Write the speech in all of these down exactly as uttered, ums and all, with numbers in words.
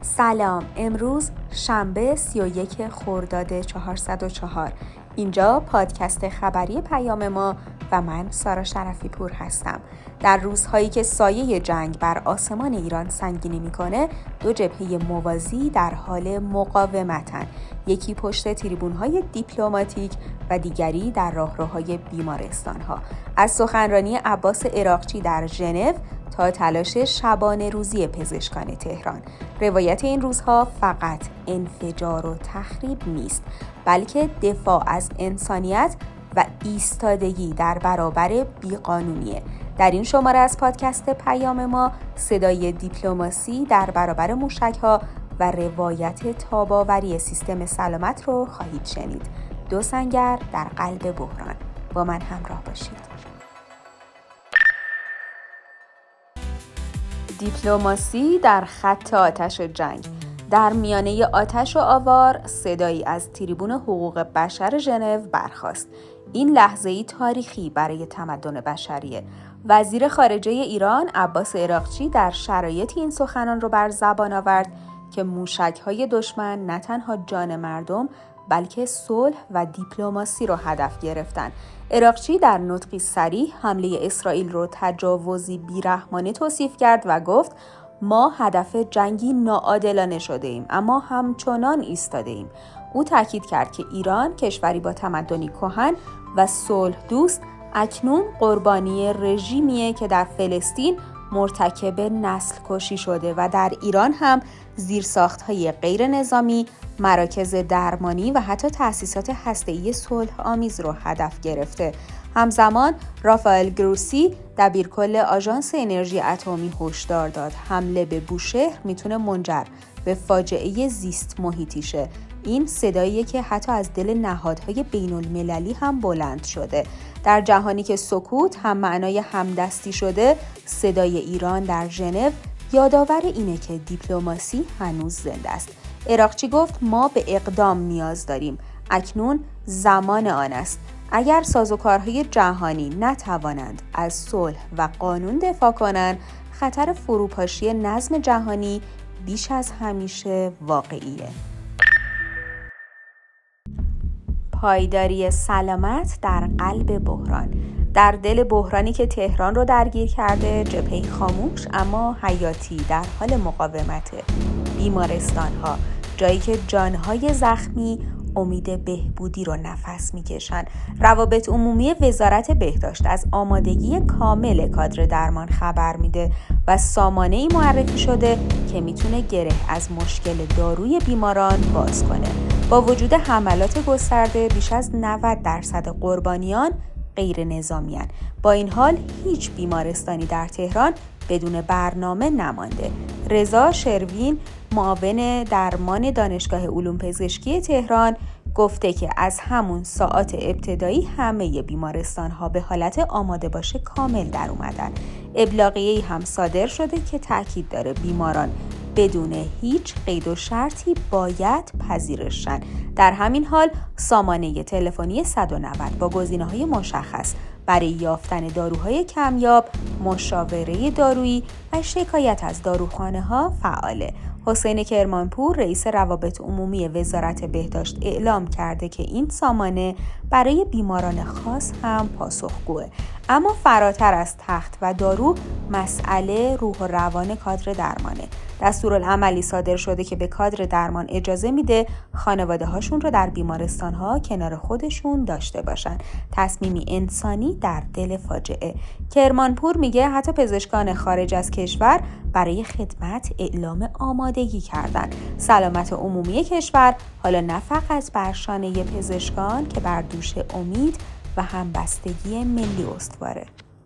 سلام، امروز شنبه سی و یک خرداد چهارصد و چهار. اینجا پادکست خبری پیام ما و من سارا شرفی پور هستم. در روزهایی که سایه جنگ بر آسمان ایران سنگینی میکنه، دو جبهه موازی در حال مقاومتن. یکی پشت تریبون‌های دیپلماتیک و دیگری در راهروهای بیمارستان‌ها. از سخنرانی عباس عراقچی در ژنو تا تلاش شبانه روزی پزشکان تهران. روایت این روزها فقط انفجار و تخریب نیست، بلکه دفاع از انسانیت و ایستادگی در برابر بیقانونیه. در این شماره از پادکست پیام ما صدای دیپلماسی در برابر موشک‌ها و روایت تاب‌آوری سیستم سلامت رو خواهید شنید. دو سنگر در قلب بحران. با من همراه باشید. دیپلماسی در خط آتش جنگ. در میانه آتش و آوار صدایی از تریبون حقوق بشر ژنو برخاست. این لحظه‌ای تاریخی برای تمدن بشریه. وزیر خارجه ایران عباس عراقچی در شرایط این سخنان رو بر زبان آورد که موشک‌های دشمن نه تنها جان مردم بلکه صلح و دیپلماسی رو هدف گرفتن. عراقچی در نطقی صریح حمله اسرائیل رو تجاوزی بیرحمانه توصیف کرد و گفت ما هدف جنگی ناعادلانه شده ایم، اما همچنان ایستاده ایم. او تاکید کرد که ایران کشوری با تمدنی کهن و صلح دوست اکنون قربانی رژیمیه که در فلسطین مرتکب نسل کشی شده و در ایران هم زیرساخت‌های غیر نظامی، مراکز درمانی و حتی تأسیسات هسته‌ای صلح آمیز رو هدف گرفته. همزمان رافائل گروسی دبیرکل آژانس انرژی اتمی هشدار داد حمله به بوشهر میتونه منجر به فاجعه زیست محیطی شه. این صداییه که حتی از دل نهادهای بین المللی هم بلند شده. در جهانی که سکوت هم معنای همدستی شده، صدای ایران در ژنو یادآور اینه که دیپلماسی هنوز زنده است. عراقچی گفت ما به اقدام نیاز داریم. اکنون زمان آن است. اگر سازوکارهای جهانی نتوانند از صلح و قانون دفاع کنند، خطر فروپاشی نظم جهانی بیش از همیشه واقعیه. پایداری سلامت در قلب بحران. در دل بحرانی که تهران رو درگیر کرده، جبهه خاموش اما حیاتی در حال مقاومت. بیمارستان‌ها، جایی که جان‌های زخمی امید بهبودی رو نفس میکشن. روابط عمومی وزارت بهداشت از آمادگی کامل کادر درمان خبر میده و سامانه‌ای معرفی شده که میتونه گره از مشکل داروی بیماران باز کنه. با وجود حملات گسترده، بیش از نود درصد قربانیان غیر نظامیان. با این حال هیچ بیمارستانی در تهران بدون برنامه نمانده. رضا شروین، معاون درمان دانشگاه علوم پزشکی تهران، گفته که از همون ساعات ابتدایی همه بیمارستان‌ها به حالت آماده باشه کامل در اومدن. ابلاغیه‌ای هم صادر شده که تاکید داره بیماران بدون هیچ قید و شرطی باید پذیرش شن. در همین حال سامانه تلفنی صد و نود با گزینه‌های مشخص برای یافتن داروهای کمیاب، مشاوره دارویی و شکایت از داروخانه‌ها فعاله. حسین کرمانپور رئیس روابط عمومی وزارت بهداشت اعلام کرده که این سامانه برای بیماران خاص هم پاسخگوه. اما فراتر از تخت و دارو، مسئله روح و روان کادر درمانه. دستورالعملی صادر شده که به کادر درمان اجازه میده خانواده هاشون رو در بیمارستان ها کنار خودشون داشته باشن. تصمیمی انسانی در دل فاجعه. کرمانپور میگه حتی پزشکان خارج از کشور برای خدمت اعلام آمادگی کردن. سلامت عمومی کشور حالا نه فقط بر شانه پزشکان که بر دوش امید و همبستگی ملی استواره.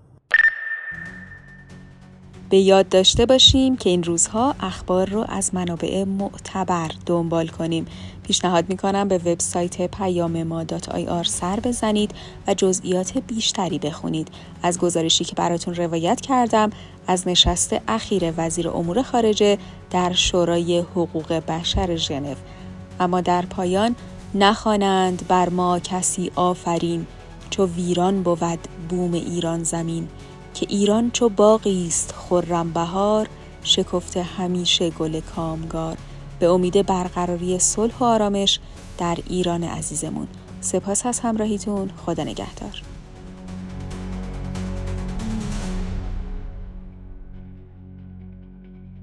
به یاد داشته باشیم که این روزها اخبار رو از منابع معتبر دنبال کنیم. پیشنهاد میکنم به وبسایت پیام ما دات آی آر سر بزنید و جزئیات بیشتری بخونید. از گزارشی که براتون روایت کردم از نشست اخیر وزیر امور خارجه در شورای حقوق بشر ژنو. اما در پایان نخوانند بر ما کسی آفرین، چو ویران بود بوم ایران زمین. که ایران چو باغی است خرم بهار، شکفته همیشه گل کامگار. به امید برقراری صلح و آرامش در ایران عزیزمون. سپاس از همراهیتون. خدا نگهدار.